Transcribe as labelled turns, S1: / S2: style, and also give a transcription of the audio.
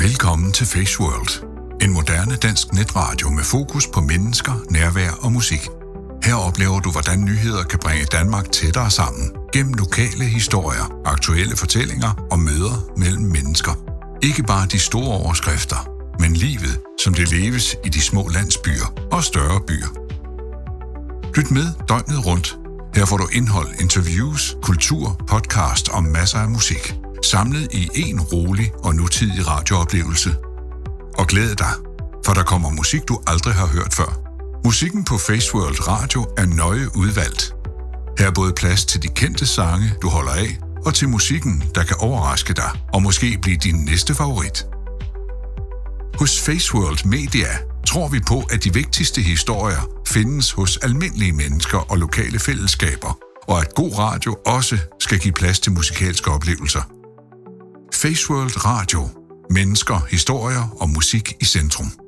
S1: Velkommen til Face World, en moderne dansk netradio med fokus på mennesker, nærvær og musik. Her oplever du, hvordan nyheder kan bringe Danmark tættere sammen gennem lokale historier, aktuelle fortællinger og møder mellem mennesker. Ikke bare de store overskrifter, men livet, som det leves i de små landsbyer og større byer. Lyt med døgnet rundt. Her får du indhold, interviews, kultur, podcast og masser af musik. Samlet i en rolig og nutidig radiooplevelse. Og glæd dig, for der kommer musik, du aldrig har hørt før. Musikken på Face World Radio er nøje udvalgt. Her er både plads til de kendte sange, du holder af, og til musikken, der kan overraske dig og måske blive din næste favorit. Hos Face World Media tror vi på, at de vigtigste historier findes hos almindelige mennesker og lokale fællesskaber, og at god radio også skal give plads til musikalske oplevelser. Face World Radio. Mennesker, historier og musik i centrum.